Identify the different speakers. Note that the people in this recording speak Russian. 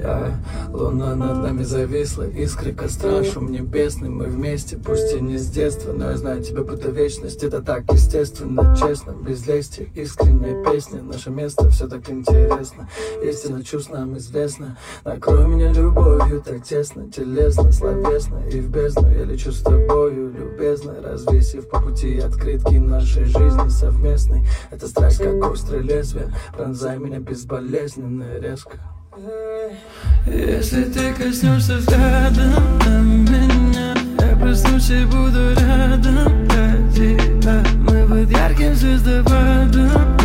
Speaker 1: Луна над нами зависла, искры костра, шум небесный. Мы вместе, пусть и не с детства, но я знаю, тебя будто вечность. Это так естественно, честно, без лести, искренняя песня. Наше место все так интересно, истина чувств нам известна. Накрой меня любовью так тесно, телесно, словесно. И в бездну я лечу с тобою, любезно, развесив по пути открытки нашей жизни совместной. Это страсть, как острое лезвие, пронзай меня безболезненно и резко.
Speaker 2: Если ты коснешься взглядом меня, я проснусь и буду рядом для тебя. Мы под ярким звездопадом.